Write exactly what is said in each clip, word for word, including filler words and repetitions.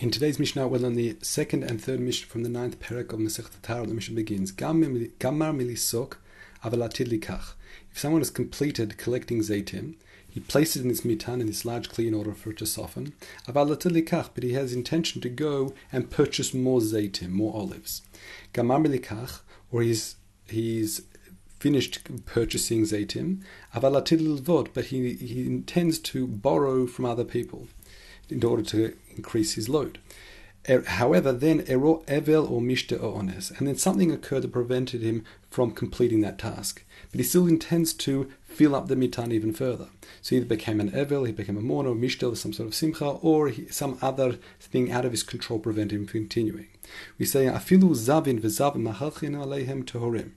In today's Mishnah, well, on the second and third Mishnah from the ninth parak of Masechet Tahara, the Mishnah begins, Gamar milisok avalatid likach. If someone has completed collecting zaytim, he places it in this mitan, in this large kli, in order for it to soften. Avalatid likach, but he has intention to go and purchase more zaytim, more olives. Gamar milikach, or he's he's finished purchasing zaytim. Avalatid lilvod, but he he intends to borrow from other people in order to increase his load. Er, however, then ero evel or mishte or ones, and then something occurred that prevented him from completing that task. But he still intends to fill up the mitan even further. So he either became an evel, he became a mourner, or mishte, some sort of simcha, or he, some other thing out of his control prevented him from continuing. We say afilu zavin v'zavin machalchin aleihem tohorim.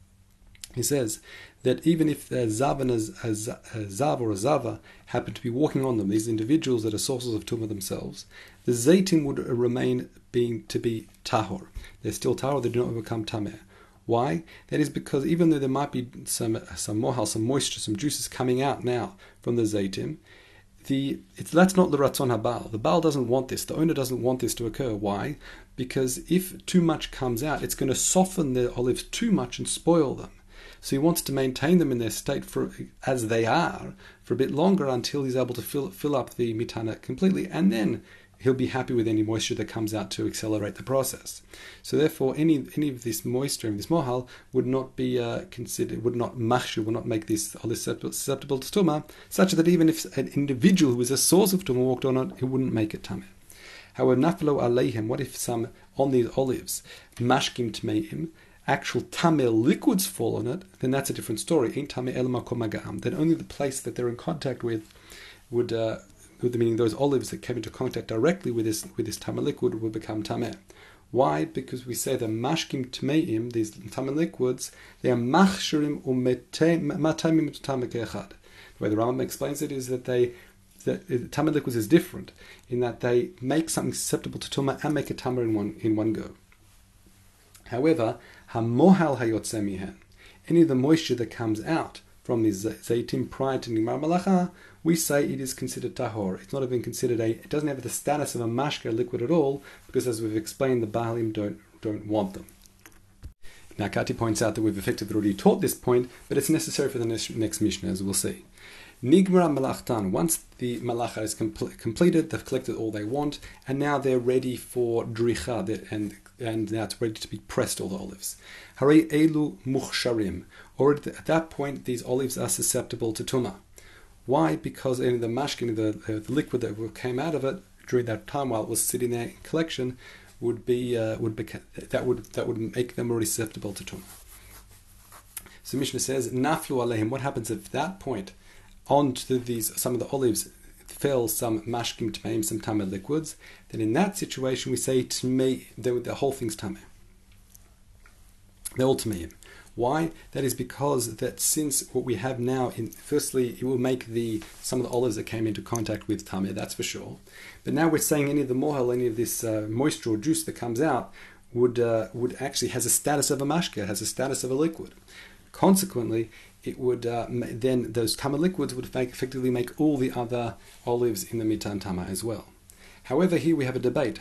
He says that even if a zav and a, a, a zav or a zava happen to be walking on them, these individuals that are sources of tumah themselves, the zaytim would remain being to be tahor. They're still tahor, they do not become tameh. Why? That is because even though there might be some some mohal, some moisture, some juices coming out now from the zaytim, the it's, that's not the ratzon habal. The Baal doesn't want this. The owner doesn't want this to occur. Why? Because if too much comes out, it's going to soften the olives too much and spoil them. So he wants to maintain them in their state for as they are for a bit longer until he's able to fill fill up the mitana completely, and then he'll be happy with any moisture that comes out to accelerate the process. So therefore, any any of this moisture and this mohal would not be uh, considered, would not machshu, would not make this olive susceptible to tumah, such that even if an individual who is a source of tumah walked on it, it wouldn't make it tameh. However, naflo aleihem, what if some on these olives mashkim tmeim, actual tameh liquids fall on it, then that's a different story. Ain't tameh el makom hagam. Then only the place that they're in contact with would, uh, with the meaning those olives that came into contact directly with this with this tameh liquid would become tameh. Why? Because we say the mashkim tmeim, these tameh liquids, they are machshurim umatamim tameh keechad. The way the Rambam explains it is that they the tameh liquids is different in that they make something susceptible to tumah and make a tameh in one in one go. However, hamohal hayotze mihen, any of the moisture that comes out from these zaytim prior to nigmar malacha, we say it is considered tahor. It's not even considered a. It doesn't have the status of a mashka liquid at all, because as we've explained, the Baalim don't don't want them. Now, Kati points out that we've effectively already taught this point, but it's necessary for the next, next Mishnah, as we'll see. Nigmar malachtan. Once the malacha is compl- completed, they've collected all they want, and now they're ready for dricha, and and now it's ready to be pressed, all the olives. Harei elu muchsharim. Already at that point, these olives are susceptible to tumah. Why? Because in the mashkin, the, the, the liquid that came out of it during that time while it was sitting there in collection, would be uh, would beca- that would that would make them already susceptible to tumah. So Mishnah says, naflu aleihim. What happens at that point? Onto these, some of the olives fell some mashkim tmeim, some tameh liquids. Then in that situation we say tmei, the, the whole thing's tameh. They're all tmeim. Why? That is because that since what we have now, in firstly, it will make the some of the olives that came into contact with tameh, that's for sure. But now we're saying any of the mohel, any of this uh, moisture or juice that comes out would uh, would actually has a status of a mashka, has a status of a liquid. Consequently, it would uh, then those tameh liquids would effectively make all the other olives in the mitan tameh as well. However, here we have a debate.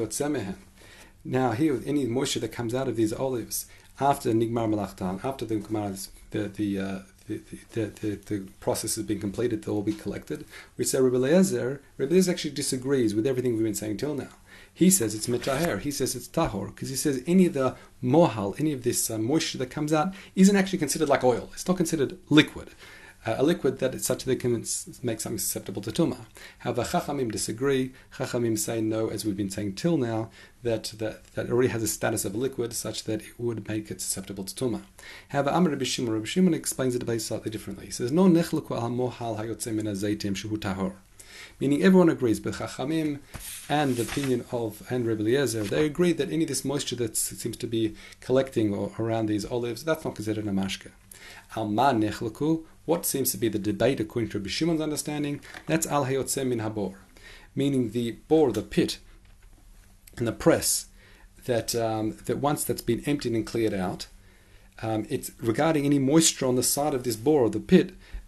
Now, here any moisture that comes out of these olives after nigmar malachtan, after the the the, uh, the, the, the the process has been completed, they'll all be collected. We say Rebbe Eliezer, Rebbe Eliezer actually disagrees with everything we've been saying till now. He says it's metaher. He says it's tahor, because he says any of the mohal, any of this uh, moisture that comes out, isn't actually considered like oil. It's not considered liquid. Uh, a liquid that is such that it can make something susceptible to tumah. However, Chachamim disagree. Chachamim say no, as we've been saying till now, that that, that already has a status of a liquid such that it would make it susceptible to tumah. However, Amar Rabbi Shimon, Rabbi Shimon explains the debate slightly differently. He says, no nechluku al mohal hayotze min hazeitim shehu tahor. Meaning everyone agrees, but Chachamim and the opinion of and Rebbe Eliezer, they agree that any of this moisture that seems to be collecting or around these olives, that's not considered a mashka. Al ma nechluku, what seems to be the debate according to Rabbi Shimon's understanding, that's al hayotze min habor, meaning the bore, the pit, and the press, that um, that once that's been emptied and cleared out, um, it's regarding any moisture on the side of this bore or the pit,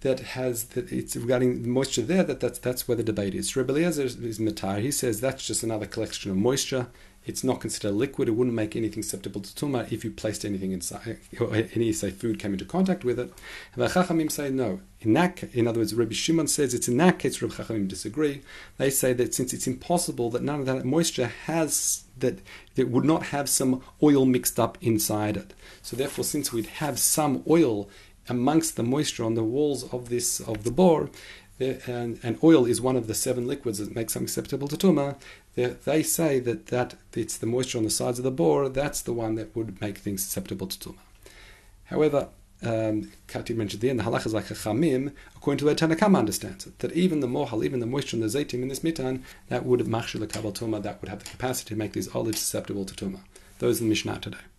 that has that it's regarding the moisture there that that's that's where the debate is. Rebbe Eliezer is matar. He says that's just another collection of moisture. It's not considered a liquid. It wouldn't make anything susceptible to tumah if you placed anything inside, or any say food came into contact with it. And the Chachamim say no. In that, in other words, Rabbi Shimon says it's in that case. Rabbi Chachamim disagree. They say that since it's impossible that none of that moisture has that it would not have some oil mixed up inside it. So therefore, since we'd have some oil amongst the moisture on the walls of this of the bore, and, and oil is one of the seven liquids that make something susceptible to tumah, they, they say that, that it's the moisture on the sides of the bore that's the one that would make things susceptible to tumah. However, um, Kati mentioned at the end, the halach is like a chamim, according to where Tanna Kama understands it, that even the mohal, even the moisture in the zaytim in this mitan, that would machshir lekabel tumah, that would have the capacity to make these olives susceptible to tumah. Those are the Mishnah today.